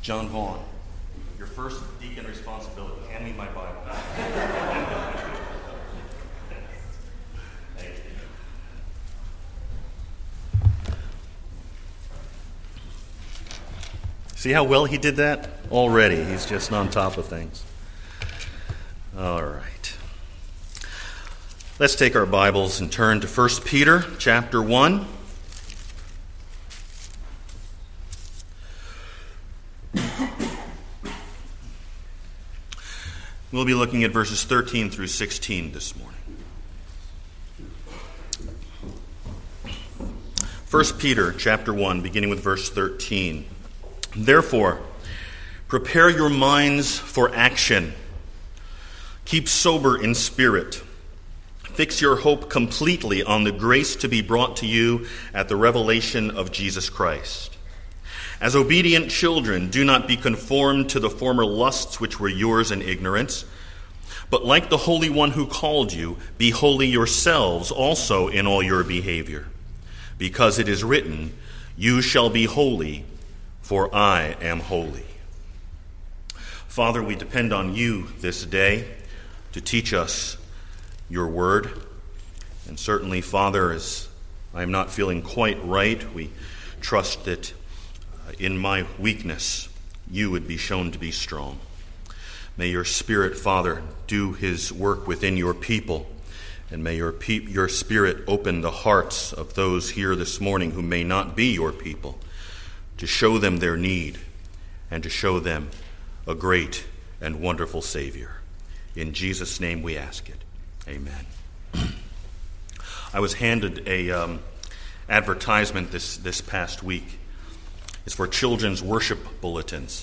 John Vaughn, your first deacon responsibility, hand me my Bible. Thank you. See how well he did that? Already, he's just on top of things. All right. Let's take our Bibles and turn to 1 Peter chapter 1. We'll be looking at verses 13 through 16 this morning. 1 Peter chapter 1, beginning with verse 13. Therefore, prepare your minds for action. Keep sober in spirit. Fix your hope completely on the grace to be brought to you at the revelation of Jesus Christ. As obedient children, do not be conformed to the former lusts which were yours in ignorance, but like the Holy One who called you, be holy yourselves also in all your behavior. Because it is written, you shall be holy, for I am holy. Father, we depend on you this day to teach us your word. And certainly, Father, as I am not feeling quite right, we trust that in my weakness, you would be shown to be strong. May your Spirit, Father, do his work within your people. And may your Spirit open the hearts of those here this morning who may not be your people, to show them their need and to show them a great and wonderful Savior. In Jesus' name we ask it. Amen. I was handed a advertisement this past week. It's for children's worship bulletins.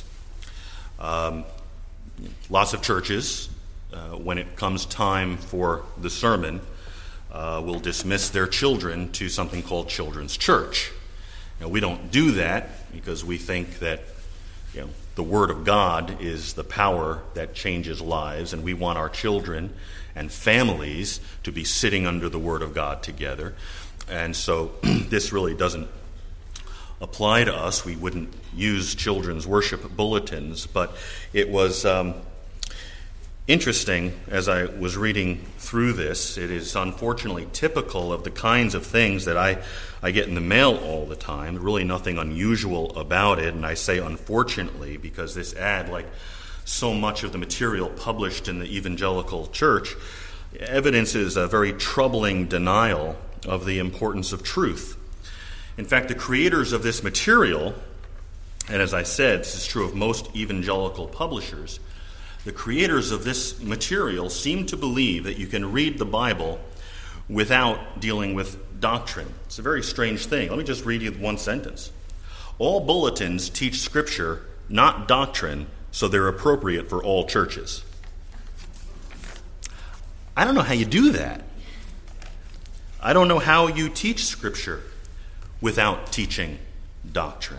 Lots of churches, when it comes time for the sermon, will dismiss their children to something called children's church. Now, we don't do that because we think that the Word of God is the power that changes lives, and we want our children and families to be sitting under the Word of God together. And so this really doesn't apply to us. We wouldn't use children's worship bulletins, but it was interesting as I was reading through this. It is unfortunately typical of the kinds of things that I get in the mail all the time. Really nothing unusual about it, and I say unfortunately because this ad, like so much of the material published in the evangelical church, evidences a very troubling denial of the importance of truth. In fact, the creators of this material, and as I said, this is true of most evangelical publishers, the creators of this material seem to believe that you can read the Bible without dealing with doctrine. It's a very strange thing. Let me just read you one sentence. All bulletins teach Scripture, not doctrine, so they're appropriate for all churches. I don't know how you do that. I don't know how you teach Scripture without teaching doctrine.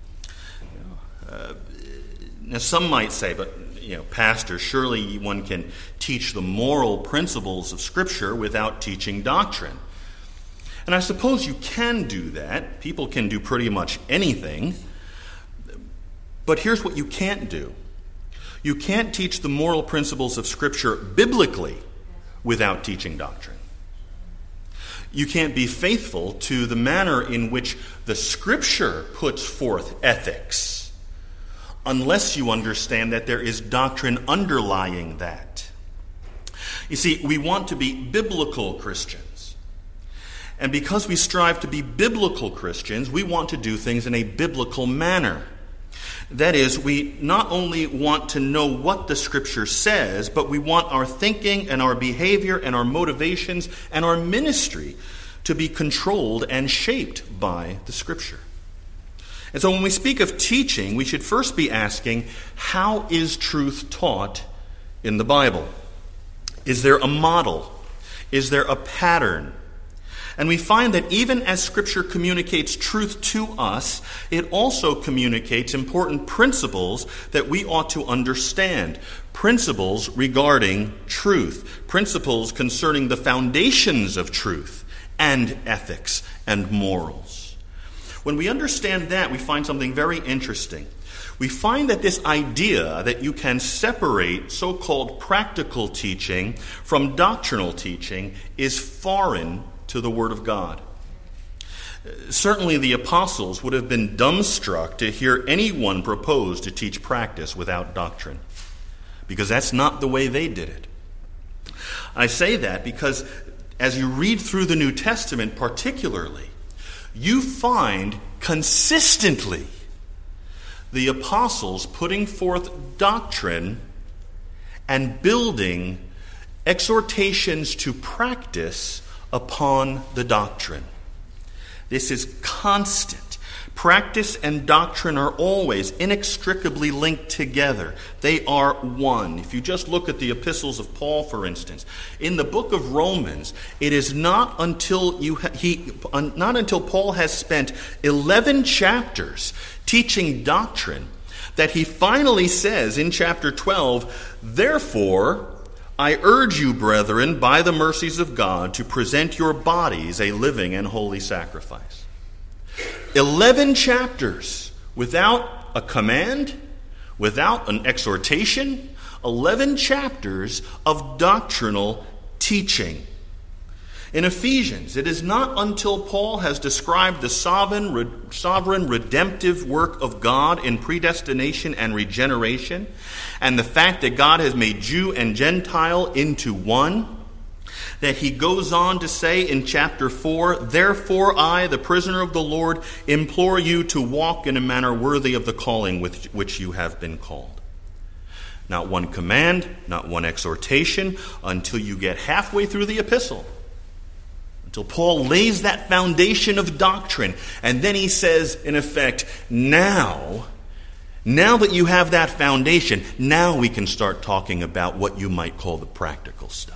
Now, some might say, but Pastor, surely one can teach the moral principles of Scripture without teaching doctrine. And I suppose you can do that. People can do pretty much anything. But here's what you can't do. You can't teach the moral principles of Scripture biblically without teaching doctrine. You can't be faithful to the manner in which the Scripture puts forth ethics unless you understand that there is doctrine underlying that. You see, we want to be biblical Christians. And because we strive to be biblical Christians, we want to do things in a biblical manner. That is, we not only want to know what the Scripture says, but we want our thinking and our behavior and our motivations and our ministry to be controlled and shaped by the Scripture. And so when we speak of teaching, we should first be asking, how is truth taught in the Bible? Is there a model? Is there a pattern? And we find that even as Scripture communicates truth to us, it also communicates important principles that we ought to understand. Principles regarding truth. Principles concerning the foundations of truth and ethics and morals. When we understand that, we find something very interesting. We find that this idea that you can separate so-called practical teaching from doctrinal teaching is foreign to the Word of God. Certainly the apostles would have been dumbstruck to hear anyone propose to teach practice without doctrine, because that's not the way they did it. I say that because as you read through the New Testament particularly, you find consistently the apostles putting forth doctrine and building exhortations to practice upon the doctrine. This is constant. Practice and doctrine are always inextricably linked together. They are one. If you just look at the epistles of Paul, for instance, in the book of Romans, it is not until Paul has spent 11 chapters teaching doctrine that he finally says in chapter 12, "Therefore, I urge you, brethren, by the mercies of God, to present your bodies a living and holy sacrifice." 11 chapters without a command, without an exhortation, 11 chapters of doctrinal teaching. In Ephesians, it is not until Paul has described the sovereign redemptive work of God in predestination and regeneration, and the fact that God has made Jew and Gentile into one, that he goes on to say in chapter 4, "Therefore I, the prisoner of the Lord, implore you to walk in a manner worthy of the calling with which you have been called." Not one command, not one exhortation, until you get halfway through the epistle, until Paul lays that foundation of doctrine. And then he says, in effect, now that you have that foundation, now we can start talking about what you might call the practical stuff.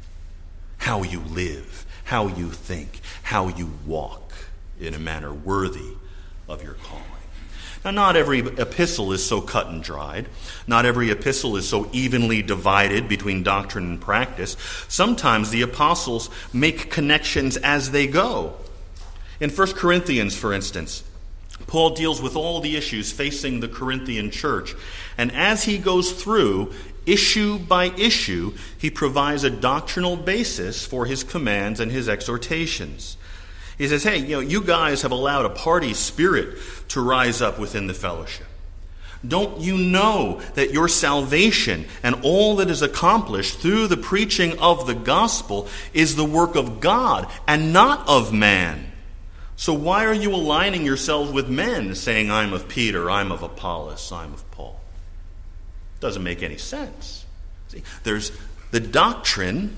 How you live, how you think, how you walk in a manner worthy of your calling. Now, not every epistle is so cut and dried. Not every epistle is so evenly divided between doctrine and practice. Sometimes the apostles make connections as they go. In 1 Corinthians, for instance, Paul deals with all the issues facing the Corinthian church. And as he goes through, issue by issue, he provides a doctrinal basis for his commands and his exhortations. He says, hey, you guys have allowed a party spirit to rise up within the fellowship. Don't you know that your salvation and all that is accomplished through the preaching of the gospel is the work of God and not of man? So why are you aligning yourselves with men, saying, I'm of Peter, I'm of Apollos, I'm of Paul? Doesn't make any sense. See, there's the doctrine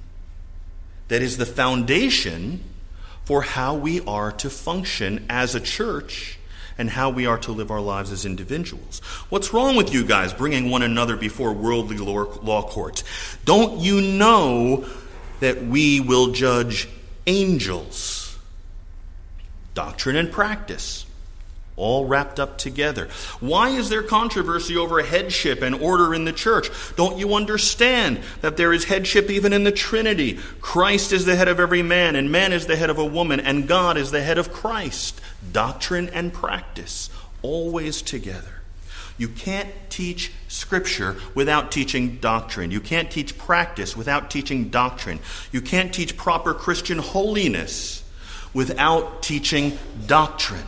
that is the foundation for how we are to function as a church and how we are to live our lives as individuals. What's wrong with you guys bringing one another before worldly law courts? Don't you know that we will judge angels? Doctrine and practice, all wrapped up together. Why is there controversy over headship and order in the church? Don't you understand that there is headship even in the Trinity? Christ is the head of every man, and man is the head of a woman, and God is the head of Christ. Doctrine and practice, always together. You can't teach Scripture without teaching doctrine. You can't teach practice without teaching doctrine. You can't teach proper Christian holiness without teaching doctrine.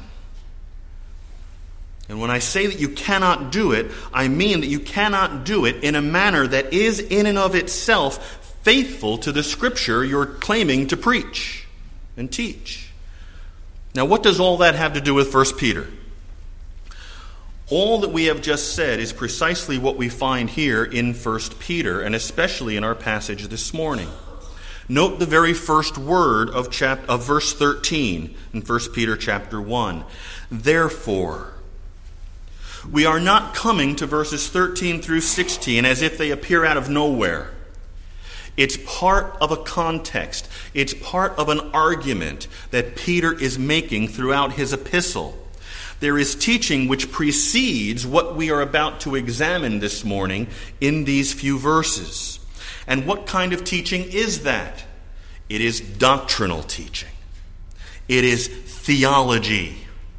And when I say that you cannot do it, I mean that you cannot do it in a manner that is in and of itself faithful to the Scripture you're claiming to preach and teach. Now, what does all that have to do with 1 Peter? All that we have just said is precisely what we find here in 1 Peter, and especially in our passage this morning. Note the very first word of verse 13 in 1 Peter chapter 1. Therefore. We are not coming to verses 13 through 16 as if they appear out of nowhere. It's part of a context. It's part of an argument that Peter is making throughout his epistle. There is teaching which precedes what we are about to examine this morning in these few verses. And what kind of teaching is that? It is doctrinal teaching. It is theology.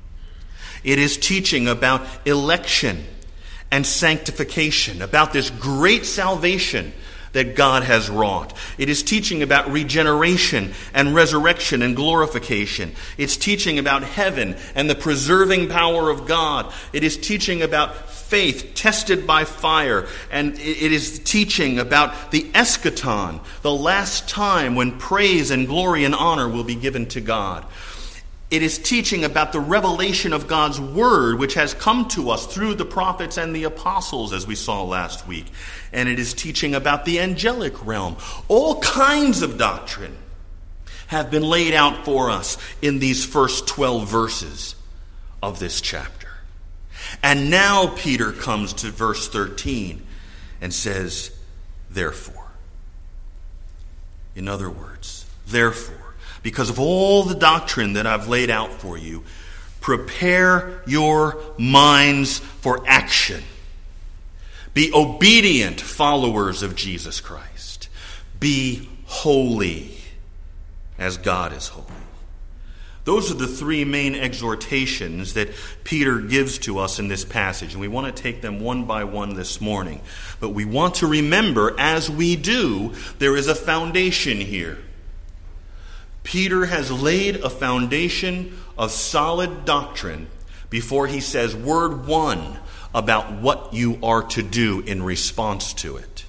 It is teaching about election and sanctification, about this great salvation that God has wrought. It is teaching about regeneration and resurrection and glorification. It's teaching about heaven and the preserving power of God. It is teaching about faith tested by fire. And it is teaching about the eschaton, the last time when praise and glory and honor will be given to God. It is teaching about the revelation of God's word, which has come to us through the prophets and the apostles, as we saw last week. And it is teaching about the angelic realm. All kinds of doctrine have been laid out for us in these first 12 verses of this chapter. And now Peter comes to verse 13 and says, therefore. In other words, therefore, because of all the doctrine that I've laid out for you, prepare your minds for action. Be obedient followers of Jesus Christ. Be holy as God is holy. Those are the three main exhortations that Peter gives to us in this passage, and we want to take them one by one this morning. But we want to remember, as we do, there is a foundation here. Peter has laid a foundation of solid doctrine before he says word one about what you are to do in response to it.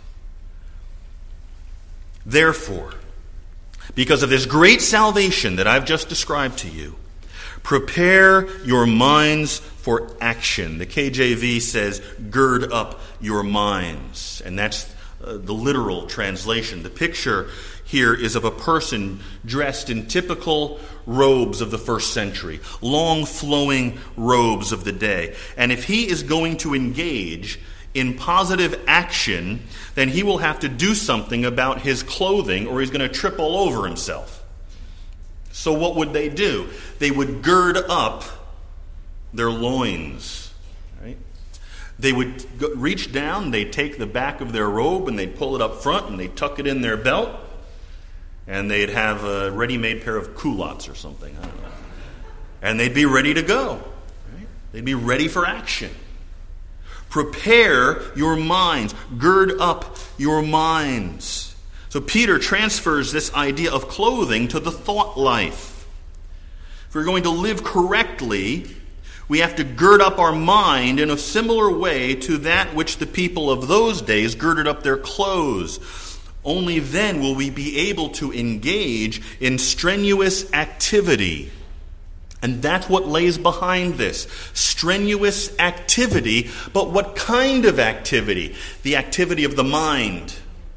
Therefore, because of this great salvation that I've just described to you, prepare your minds for action. The KJV says, gird up your minds. And that's the literal translation. The picture here is of a person dressed in typical robes of the first century, long flowing robes of the day. And if he is going to engage in positive action, then he will have to do something about his clothing or he's going to trip all over himself. So what would they do? They would gird up their loins. Right? They would reach down, they'd take the back of their robe and they'd pull it up front and they'd tuck it in their belt. And they'd have a ready-made pair of culottes or something. I don't know. And they'd be ready to go. Right? They'd be ready for action. Prepare your minds. Gird up your minds. So Peter transfers this idea of clothing to the thought life. If we're going to live correctly, we have to gird up our mind in a similar way to that which the people of those days girded up their clothes. Only then will we be able to engage in strenuous activity. And that's what lays behind this. Strenuous activity, but what kind of activity? The activity of the mind.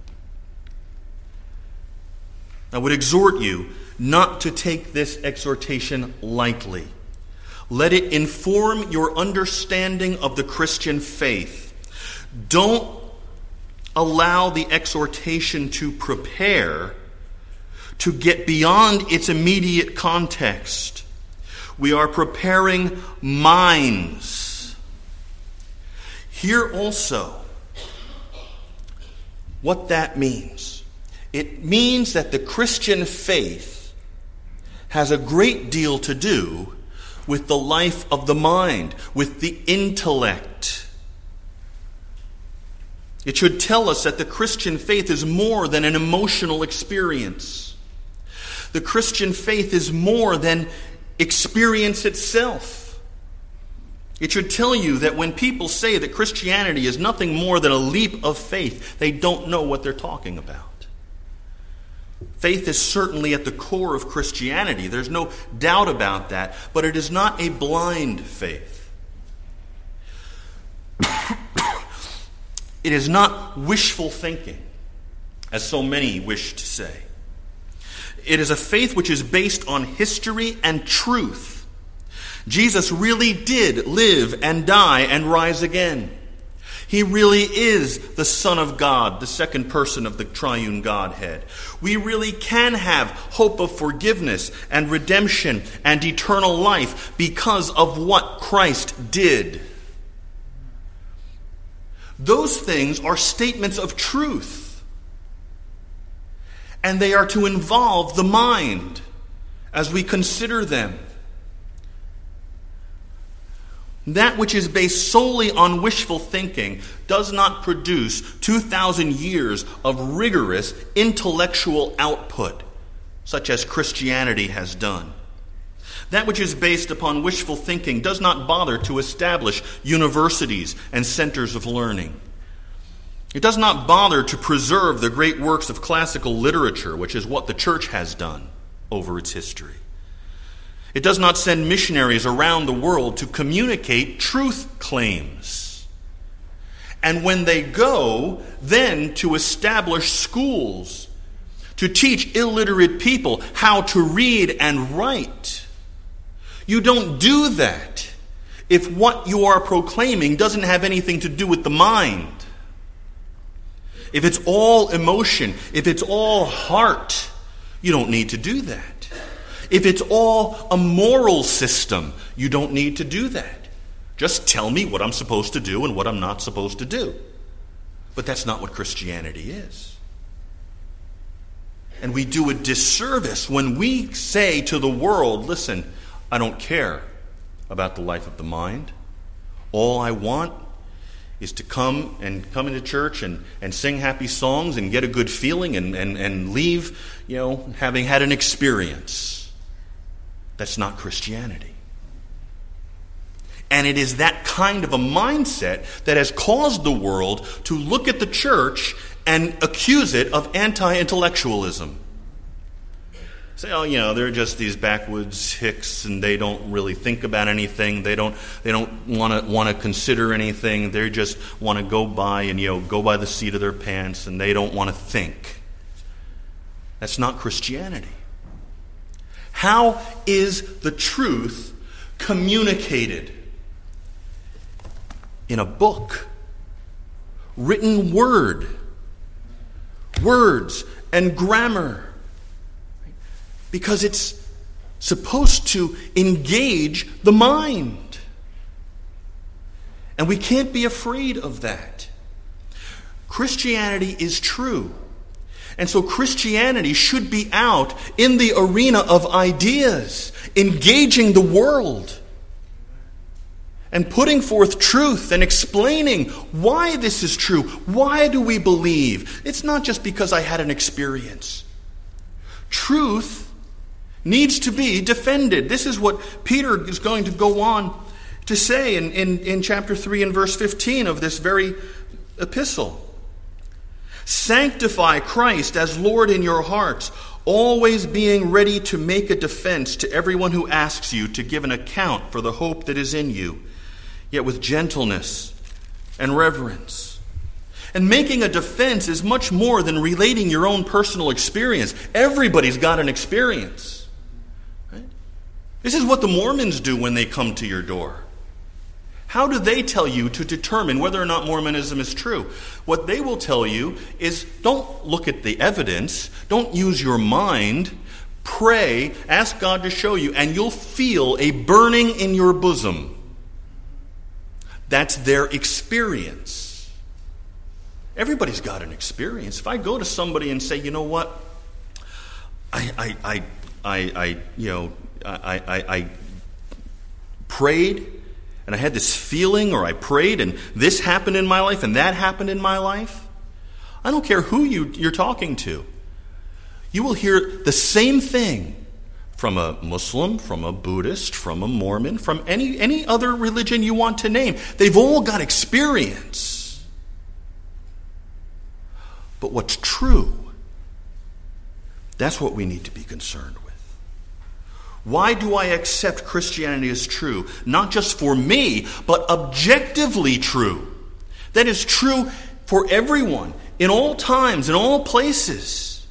I would exhort you not to take this exhortation lightly. Let it inform your understanding of the Christian faith. Don't allow the exhortation to prepare to get beyond its immediate context. We are preparing minds. Here also, what that means. It means that the Christian faith has a great deal to do with the life of the mind, with the intellect. It should tell us that the Christian faith is more than an emotional experience. The Christian faith is more than experience itself. It should tell you that when people say that Christianity is nothing more than a leap of faith, they don't know what they're talking about. Faith is certainly at the core of Christianity. There's no doubt about that, but it is not a blind faith. It is not wishful thinking, as so many wish to say. It is a faith which is based on history and truth. Jesus really did live and die and rise again. He really is the Son of God, the second person of the triune Godhead. We really can have hope of forgiveness and redemption and eternal life because of what Christ did. Those things are statements of truth. And they are to involve the mind as we consider them. That which is based solely on wishful thinking does not produce 2,000 years of rigorous intellectual output, such as Christianity has done. That which is based upon wishful thinking does not bother to establish universities and centers of learning. It does not bother to preserve the great works of classical literature, which is what the church has done over its history. It does not send missionaries around the world to communicate truth claims. And when they go, then to establish schools, to teach illiterate people how to read and write. You don't do that if what you are proclaiming doesn't have anything to do with the mind. If it's all emotion, if it's all heart, you don't need to do that. If it's all a moral system, you don't need to do that. Just tell me what I'm supposed to do and what I'm not supposed to do. But that's not what Christianity is. And we do a disservice when we say to the world, listen, I don't care about the life of the mind. All I want is to come into church and sing happy songs and get a good feeling and leave, having had an experience. That's not Christianity. And it is that kind of a mindset that has caused the world to look at the church and accuse it of anti-intellectualism. Say, they're just these backwoods hicks and they don't really think about anything. They don't want to consider anything. They just want to go by and go by the seat of their pants, and they don't want to think. That's not Christianity. How is the truth communicated? In a book, written word, words and grammar. Because it's supposed to engage the mind. And we can't be afraid of that. Christianity is true. And so Christianity should be out in the arena of ideas, engaging the world, and putting forth truth and explaining why this is true. Why do we believe? It's not just because I had an experience. Truth needs to be defended. This is what Peter is going to go on to say in chapter 3 and verse 15 of this very epistle. Sanctify Christ as Lord in your hearts, always being ready to make a defense to everyone who asks you to give an account for the hope that is in you, yet with gentleness and reverence. And making a defense is much more than relating your own personal experience. Everybody's got an experience. Right? This is what the Mormons do when they come to your door. How do they tell you to determine whether or not Mormonism is true? What they will tell you is don't look at the evidence, don't use your mind, pray, ask God to show you, and you'll feel a burning in your bosom. That's their experience. Everybody's got an experience. If I go to somebody and say, you know what, I prayed, and I had this feeling, or I prayed, and this happened in my life, and that happened in my life. I don't care who you're talking to. You will hear the same thing from a Muslim, from a Buddhist, from a Mormon, from any other religion you want to name. They've all got experience. But what's true, that's what we need to be concerned with. Why do I accept Christianity as true? Not just for me, but objectively true. That is true for everyone, in all times, in all places.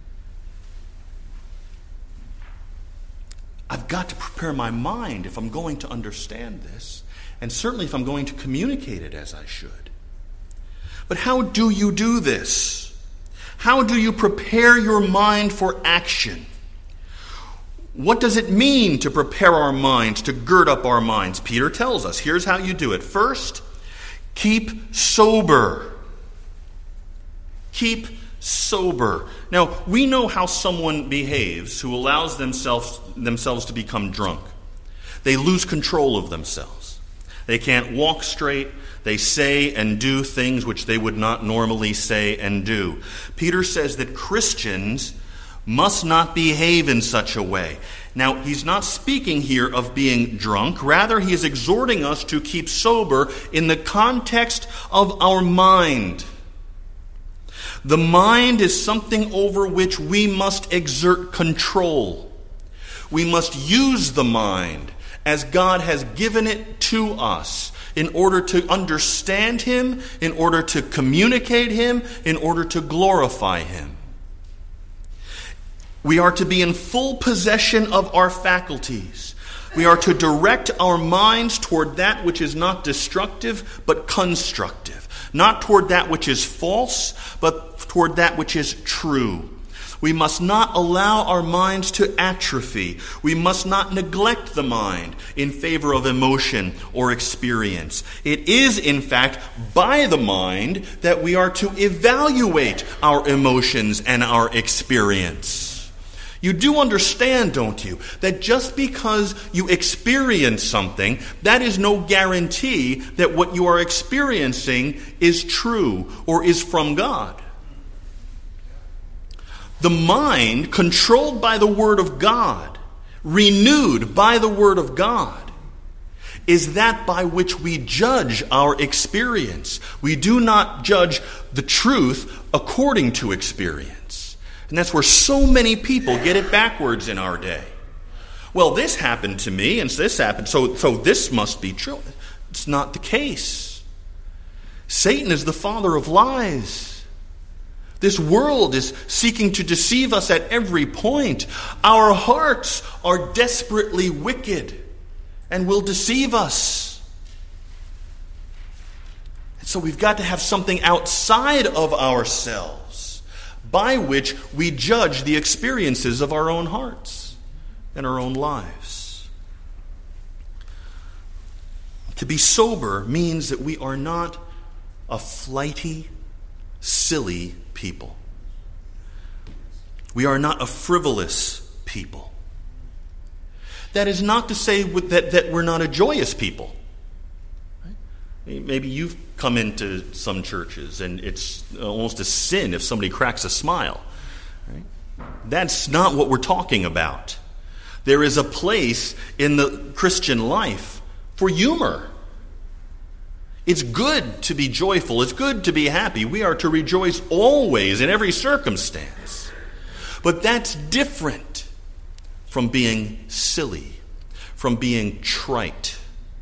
I've got to prepare my mind if I'm going to understand this, and certainly if I'm going to communicate it as I should. But how do you do this? How do you prepare your mind for action? What does it mean to prepare our minds, to gird up our minds? Peter tells us, here's how you do it. First, keep sober. Keep sober. Now, we know how someone behaves who allows themselves to become drunk. They lose control of themselves. They can't walk straight. They say and do things which they would not normally say and do. Peter says that Christians must not behave in such a way. Now, he's not speaking here of being drunk. Rather, he is exhorting us to keep sober in the context of our mind. The mind is something over which we must exert control. We must use the mind as God has given it to us in order to understand Him, in order to communicate Him, in order to glorify Him. We are to be in full possession of our faculties. We are to direct our minds toward that which is not destructive, but constructive. Not toward that which is false, but toward that which is true. We must not allow our minds to atrophy. We must not neglect the mind in favor of emotion or experience. It is, in fact, by the mind that we are to evaluate our emotions and our experience. You do understand, don't you, that just because you experience something, that is no guarantee that what you are experiencing is true or is from God. The mind, controlled by the Word of God, renewed by the Word of God, is that by which we judge our experience. We do not judge the truth according to experience. And that's where so many people get it backwards in our day. Well, this happened to me, and this happened, so this must be true. It's not the case. Satan is the father of lies. This world is seeking to deceive us at every point. Our hearts are desperately wicked and will deceive us. And so we've got to have something outside of ourselves by which we judge the experiences of our own hearts and our own lives. To be sober means that we are not a flighty, silly people. We are not a frivolous people. That is not to say that we're not a joyous people. Maybe you've come into some churches and it's almost a sin if somebody cracks a smile. Right? That's not what we're talking about. There is a place in the Christian life for humor. It's good to be joyful. It's good to be happy. We are to rejoice always in every circumstance. But that's different from being silly, from being trite.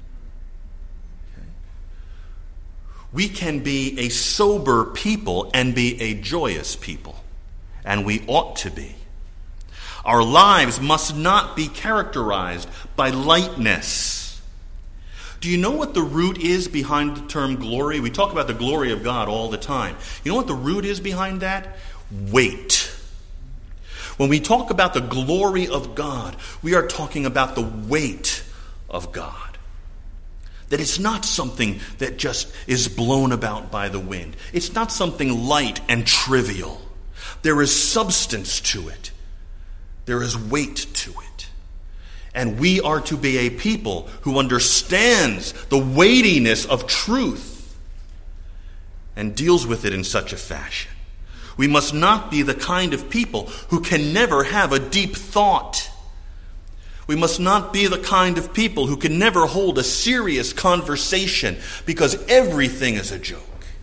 We can be a sober people and be a joyous people, and we ought to be. Our lives must not be characterized by lightness. Do you know what the root is behind the term glory? We talk about the glory of God all the time. You know what the root is behind that? Weight. When we talk about the glory of God, we are talking about the weight of God. That it's not something that just is blown about by the wind. It's not something light and trivial. There is substance to it. There is weight to it. And we are to be a people who understands the weightiness of truth and deals with it in such a fashion. We must not be the kind of people who can never have a deep thought. We must not be the kind of people who can never hold a serious conversation because everything is a joke.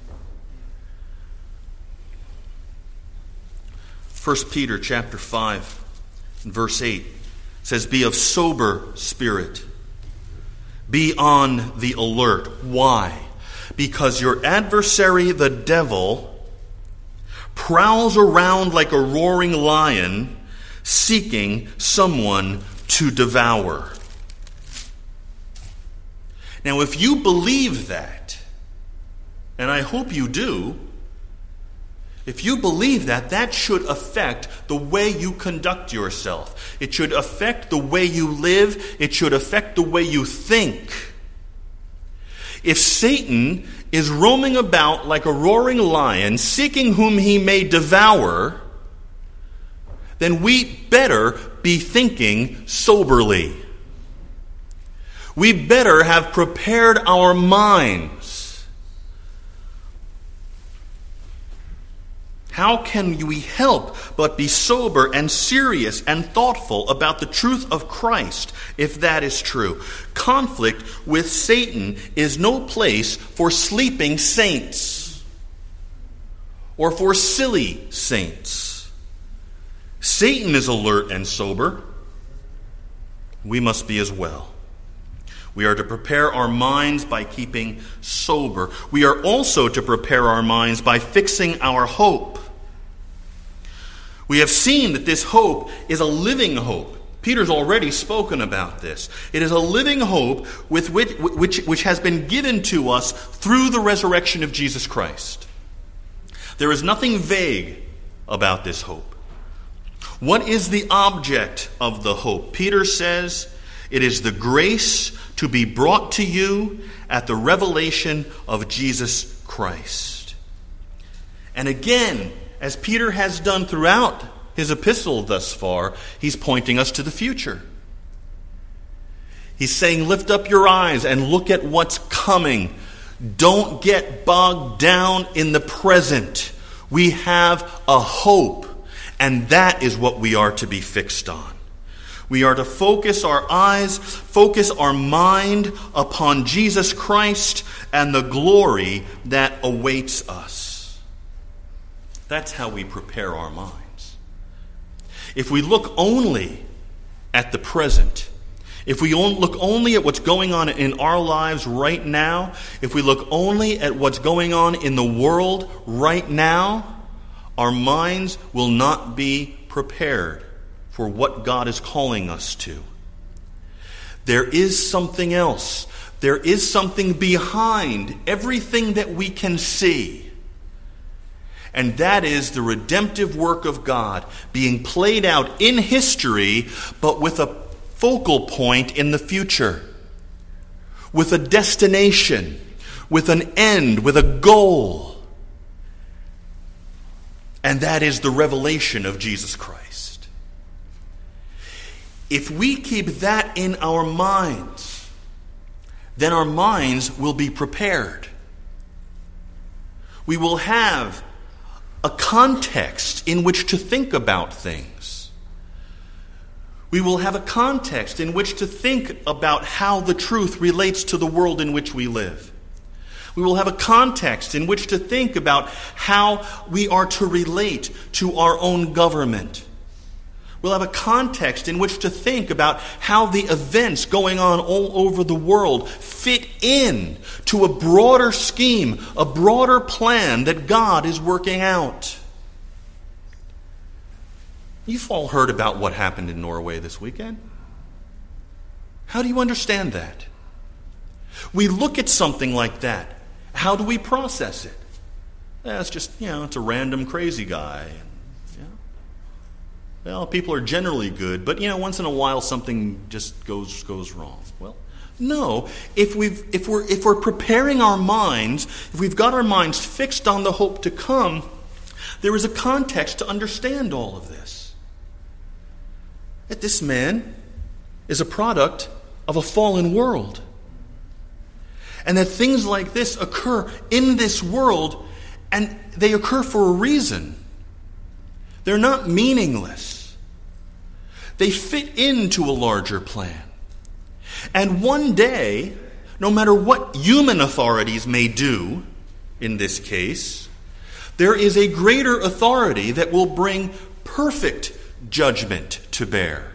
1 Peter chapter 5 and verse 8 says, "Be of sober spirit. Be on the alert." Why? Because your adversary, the devil, prowls around like a roaring lion, seeking someone to devour. Now, if you believe that, and I hope you do, if you believe that, that should affect the way you conduct yourself. It should affect the way you live. It should affect the way you think. If Satan is roaming about like a roaring lion, seeking whom he may devour, then we better be thinking soberly. We better have prepared our minds. How can we help but be sober and serious and thoughtful about the truth of Christ if that is true? Conflict with Satan is no place for sleeping saints or for silly saints. Satan is alert and sober. We must be as well. We are to prepare our minds by keeping sober. We are also to prepare our minds by fixing our hope. We have seen that this hope is a living hope. Peter's already spoken about this. It is a living hope with which has been given to us through the resurrection of Jesus Christ. There is nothing vague about this hope. What is the object of the hope? Peter says, it is the grace to be brought to you at the revelation of Jesus Christ. And again, as Peter has done throughout his epistle thus far, he's pointing us to the future. He's saying, lift up your eyes and look at what's coming. Don't get bogged down in the present. We have a hope, and that is what we are to be fixed on. We are to focus our eyes, focus our mind upon Jesus Christ and the glory that awaits us. That's how we prepare our minds. If we look only at the present, if we look only at what's going on in our lives right now, if we look only at what's going on in the world right now, our minds will not be prepared for what God is calling us to. There is something else. There is something behind everything that we can see. And that is the redemptive work of God being played out in history, but with a focal point in the future, with a destination, with an end, with a goal. And that is the revelation of Jesus Christ. If we keep that in our minds, then our minds will be prepared. We will have a context in which to think about things. We will have a context in which to think about how the truth relates to the world in which we live. We will have a context in which to think about how we are to relate to our own government. We'll have a context in which to think about how the events going on all over the world fit in to a broader scheme, a broader plan that God is working out. You've all heard about what happened in Norway this weekend. How do you understand that? We look at something like that. How do we process it? It's just, it's a random crazy guy. Well, people are generally good, but once in a while something just goes wrong. Well, no. If we're preparing our minds, if we've got our minds fixed on the hope to come, there is a context to understand all of this. That this man is a product of a fallen world, and that things like this occur in this world, and they occur for a reason. They're not meaningless. They fit into a larger plan. And one day, no matter what human authorities may do in this case, there is a greater authority that will bring perfect judgment to bear.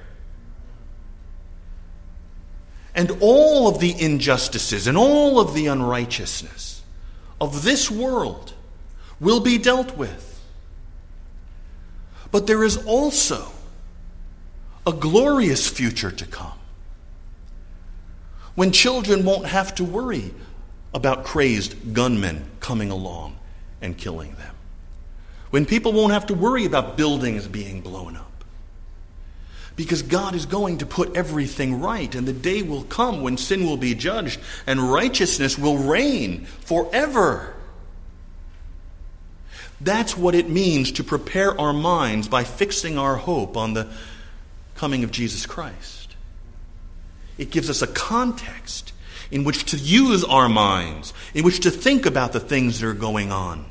And all of the injustices and all of the unrighteousness of this world will be dealt with. But there is also a glorious future to come, when children won't have to worry about crazed gunmen coming along and killing them, when people won't have to worry about buildings being blown up, because God is going to put everything right, and the day will come when sin will be judged and righteousness will reign forever. That's what it means to prepare our minds by fixing our hope on the coming of Jesus Christ. It gives us a context in which to use our minds, in which to think about the things that are going on.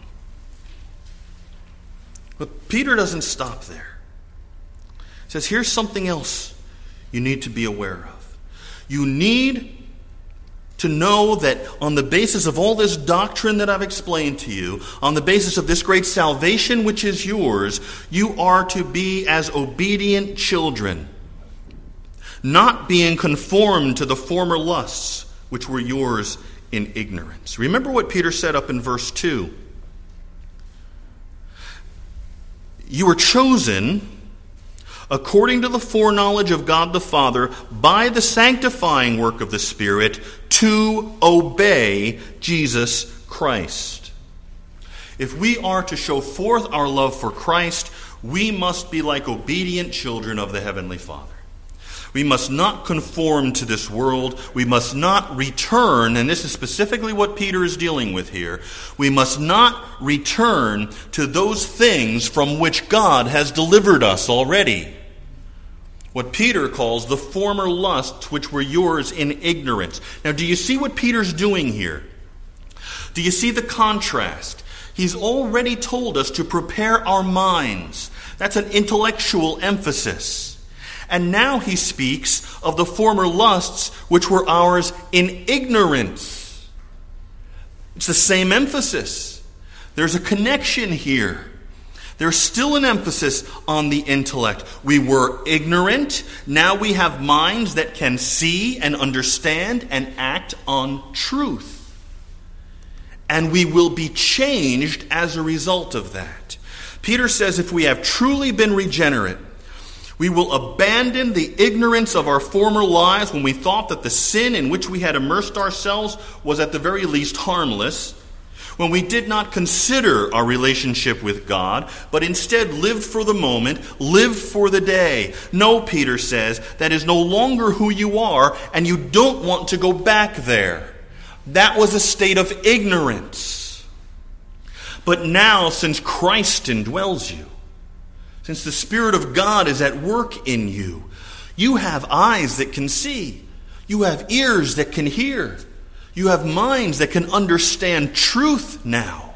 But Peter doesn't stop there. He says, here's something else you need to be aware of. You need to know that on the basis of all this doctrine that I've explained to you, on the basis of this great salvation which is yours, you are to be as obedient children, not being conformed to the former lusts which were yours in ignorance. Remember what Peter said up in verse 2. You were chosen according to the foreknowledge of God the Father by the sanctifying work of the Spirit to obey Jesus Christ. If we are to show forth our love for Christ, we must be like obedient children of the Heavenly Father. We must not conform to this world. We must not return, and this is specifically what Peter is dealing with here. We must not return to those things from which God has delivered us already. What Peter calls the former lusts which were yours in ignorance. Now, do you see what Peter's doing here? Do you see the contrast? He's already told us to prepare our minds. That's an intellectual emphasis. And now he speaks of the former lusts which were ours in ignorance. It's the same emphasis. There's a connection here. There's still an emphasis on the intellect. We were ignorant. Now we have minds that can see and understand and act on truth. And we will be changed as a result of that. Peter says if we have truly been regenerate, we will abandon the ignorance of our former lives when we thought that the sin in which we had immersed ourselves was at the very least harmless, when we did not consider our relationship with God, but instead lived for the moment, lived for the day. No, Peter says, that is no longer who you are, and you don't want to go back there. That was a state of ignorance. But now, since Christ indwells you, since the Spirit of God is at work in you, you have eyes that can see. You have ears that can hear. You have minds that can understand truth now.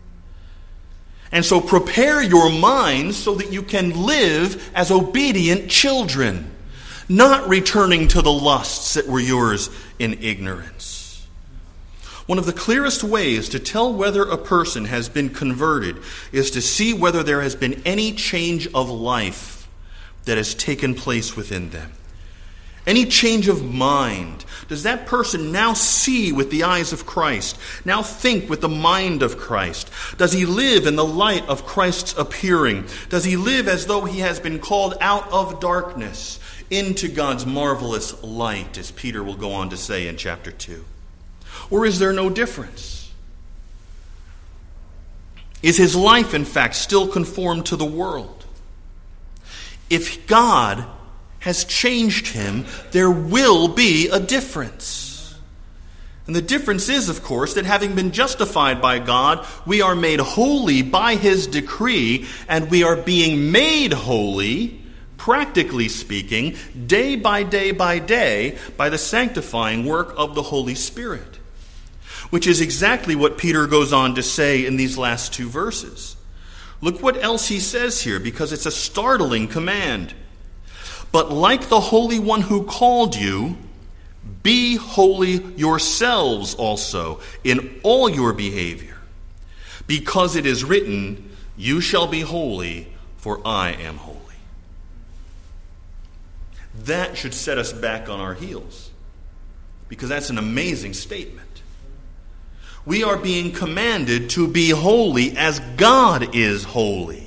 And so prepare your minds so that you can live as obedient children, not returning to the lusts that were yours in ignorance. One of the clearest ways to tell whether a person has been converted is to see whether there has been any change of life that has taken place within them. Any change of mind. Does that person now see with the eyes of Christ? Now think with the mind of Christ? Does he live in the light of Christ's appearing? Does he live as though he has been called out of darkness into God's marvelous light, as Peter will go on to say in chapter 2? Or is there no difference? Is his life, in fact, still conformed to the world? If God has changed him, there will be a difference. And the difference is, of course, that having been justified by God, we are made holy by his decree, and we are being made holy, practically speaking, day by day by day, by the sanctifying work of the Holy Spirit. Which is exactly what Peter goes on to say in these last two verses. Look what else he says here, because it's a startling command. But like the Holy One who called you, be holy yourselves also in all your behavior. Because it is written, you shall be holy, for I am holy. That should set us back on our heels, because that's an amazing statement. We are being commanded to be holy as God is holy.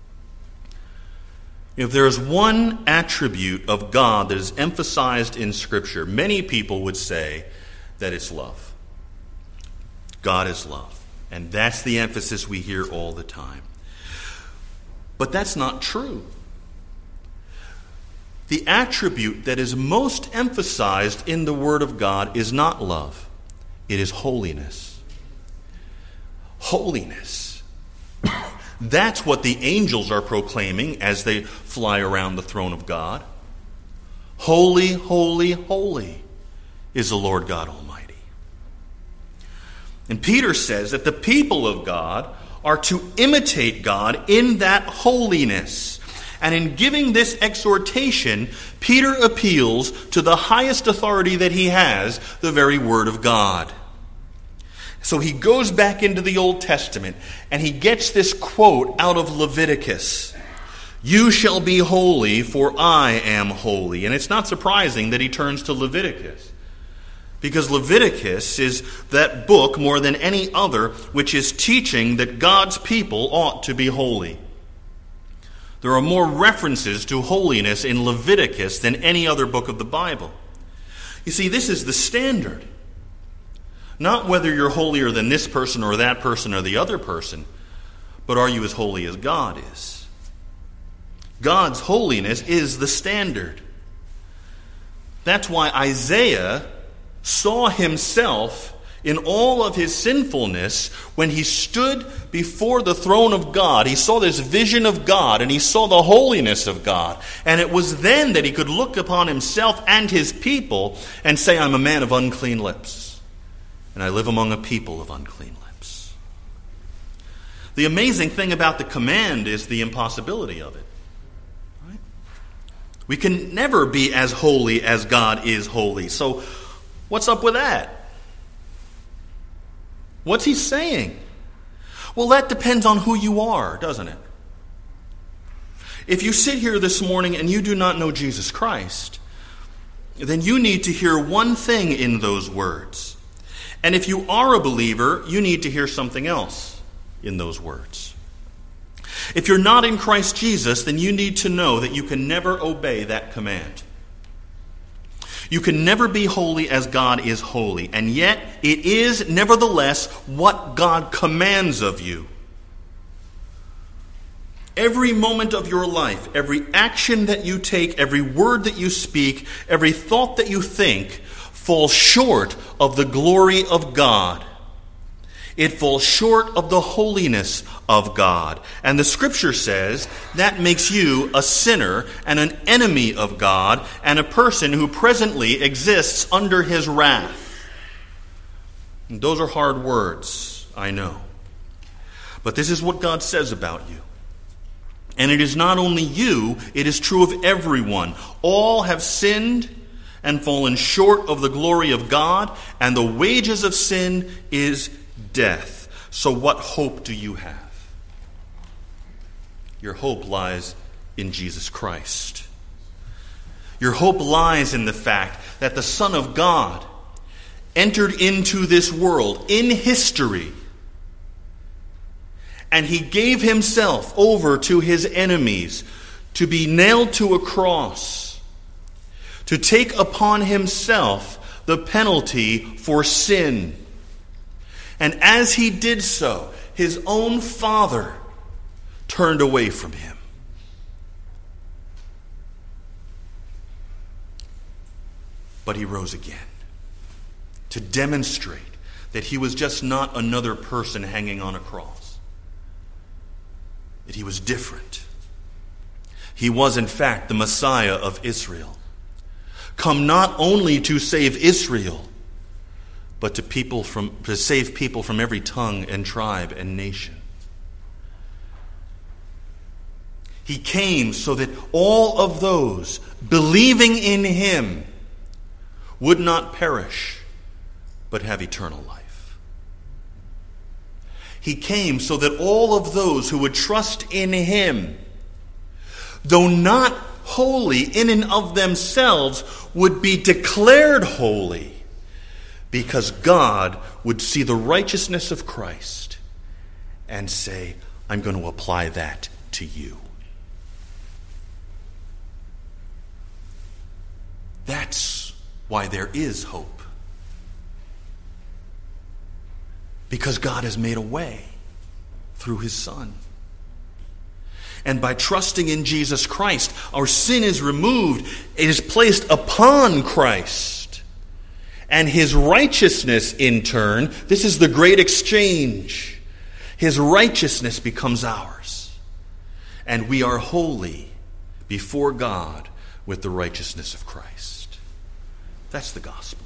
If there is one attribute of God that is emphasized in Scripture, many people would say that it's love. God is love. And that's the emphasis we hear all the time. But that's not true. The attribute that is most emphasized in the Word of God is not love. It is holiness. Holiness. That's what the angels are proclaiming as they fly around the throne of God. Holy, holy, holy is the Lord God Almighty. And Peter says that the people of God are to imitate God in that holiness. And in giving this exhortation, Peter appeals to the highest authority that he has, the very Word of God. So he goes back into the Old Testament and he gets this quote out of Leviticus. You shall be holy, for I am holy. And it's not surprising that he turns to Leviticus, because Leviticus is that book more than any other which is teaching that God's people ought to be holy. There are more references to holiness in Leviticus than any other book of the Bible. You see, this is the standard. Not whether you're holier than this person or that person or the other person, but are you as holy as God is? God's holiness is the standard. That's why Isaiah saw himself in all of his sinfulness when he stood before the throne of God. He saw this vision of God and he saw the holiness of God. And it was then that he could look upon himself and his people and say, I'm a man of unclean lips, and I live among a people of unclean lips. The amazing thing about the command is the impossibility of it. Right? We can never be as holy as God is holy. So what's up with that? What's he saying? Well, that depends on who you are, doesn't it? If you sit here this morning and you do not know Jesus Christ, then you need to hear one thing in those words. And if you are a believer, you need to hear something else in those words. If you're not in Christ Jesus, then you need to know that you can never obey that command. You can never be holy as God is holy, and yet it is nevertheless what God commands of you. Every moment of your life, every action that you take, every word that you speak, every thought that you think falls short of the glory of God. It falls short of the holiness of God. And the Scripture says that makes you a sinner and an enemy of God and a person who presently exists under His wrath. And those are hard words, I know. But this is what God says about you. And it is not only you, it is true of everyone. All have sinned and fallen short of the glory of God, and the wages of sin is death. So what hope do you have? Your hope lies in Jesus Christ. Your hope lies in the fact that the Son of God entered into this world in history, and He gave Himself over to His enemies to be nailed to a cross, to take upon Himself the penalty for sin. And as He did so, His own Father turned away from Him. But He rose again to demonstrate that He was just not another person hanging on a cross. That He was different. He was, in fact, the Messiah of Israel, come not only to save Israel, but to save people from every tongue and tribe and nation. He came so that all of those believing in Him would not perish, but have eternal life. He came so that all of those who would trust in Him, though not holy in and of themselves, would be declared holy, because God would see the righteousness of Christ and say, I'm going to apply that to you. That's why there is hope. Because God has made a way through His Son. And by trusting in Jesus Christ, our sin is removed. It is placed upon Christ. And His righteousness, in turn, this is the great exchange. His righteousness becomes ours. And we are holy before God with the righteousness of Christ. That's the gospel.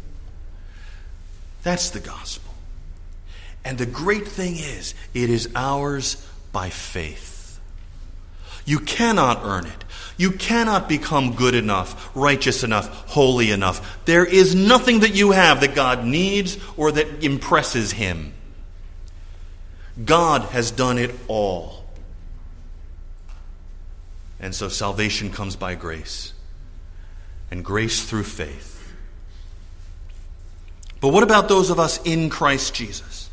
That's the gospel. And the great thing is, it is ours by faith. You cannot earn it. You cannot become good enough, righteous enough, holy enough. There is nothing that you have that God needs or that impresses him. God has done it all. And so salvation comes by grace, and grace through faith. But what about those of us in Christ Jesus?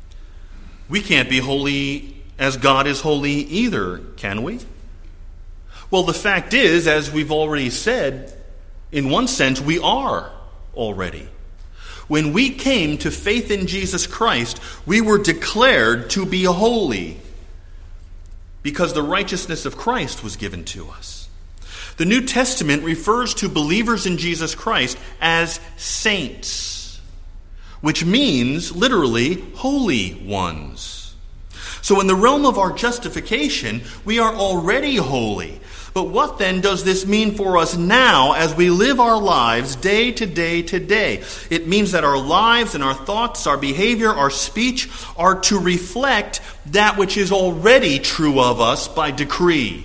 We can't be holy as God is holy either, can we? Well, the fact is, as we've already said, in one sense, we are already. When we came to faith in Jesus Christ, we were declared to be holy because the righteousness of Christ was given to us. The New Testament refers to believers in Jesus Christ as saints, which means literally holy ones. So in the realm of our justification, we are already holy. But what then does this mean for us now as we live our lives day to day to day? It means that our lives and our thoughts, our behavior, our speech are to reflect that which is already true of us by decree.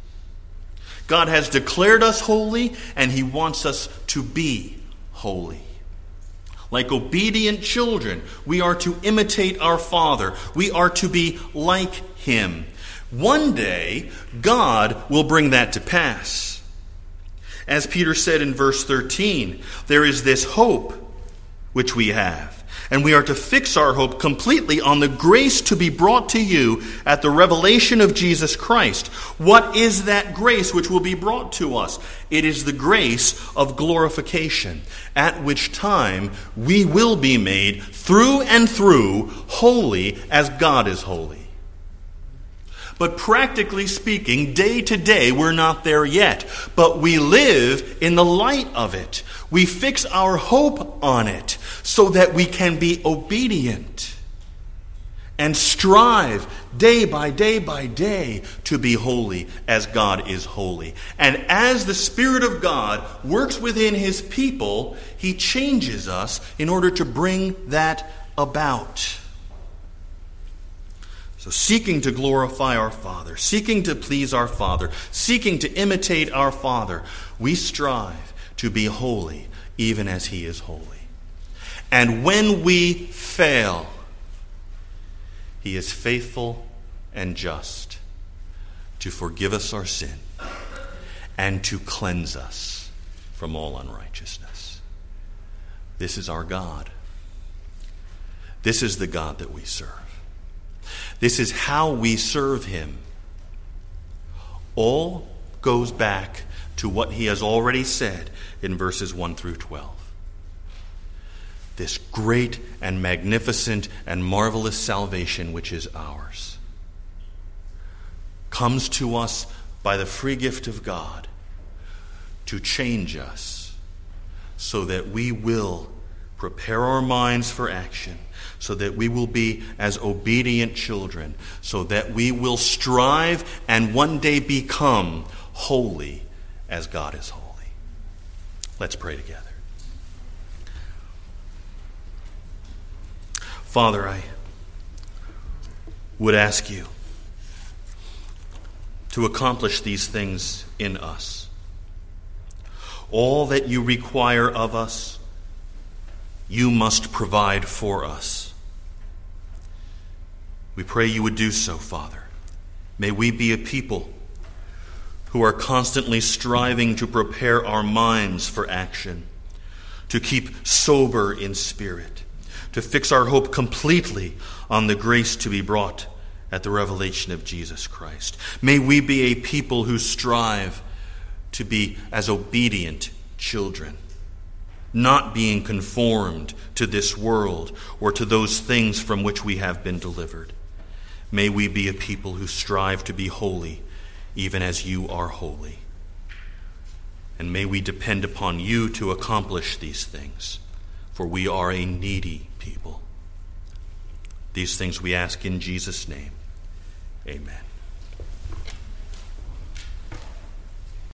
God has declared us holy, and he wants us to be holy. Like obedient children, we are to imitate our Father. We are to be like him. One day, God will bring that to pass. As Peter said in verse 13, there is this hope which we have, and we are to fix our hope completely on the grace to be brought to you at the revelation of Jesus Christ. What is that grace which will be brought to us? It is the grace of glorification, at which time we will be made through and through holy as God is holy. But practically speaking, day to day, we're not there yet. But we live in the light of it. We fix our hope on it so that we can be obedient and strive day by day to be holy as God is holy. And as the Spirit of God works within his people, he changes us in order to bring that about. So seeking to glorify our Father, seeking to please our Father, seeking to imitate our Father, we strive to be holy even as he is holy. And when we fail, he is faithful and just to forgive us our sin and to cleanse us from all unrighteousness. This is our God. This is the God that we serve. This is how we serve him. All goes back to what he has already said in verses 1 through 12. This great and magnificent and marvelous salvation which is ours comes to us by the free gift of God to change us so that we will prepare our minds for action, so that we will be as obedient children, so that we will strive and one day become holy as God is holy. Let's pray together. Father, I would ask you to accomplish these things in us. All that you require of us, you must provide for us. We pray you would do so, Father. May we be a people who are constantly striving to prepare our minds for action, to keep sober in spirit, to fix our hope completely on the grace to be brought at the revelation of Jesus Christ. May we be a people who strive to be as obedient children, not being conformed to this world or to those things from which we have been delivered. May we be a people who strive to be holy, even as you are holy. And may we depend upon you to accomplish these things, for we are a needy people. These things we ask in Jesus' name. Amen.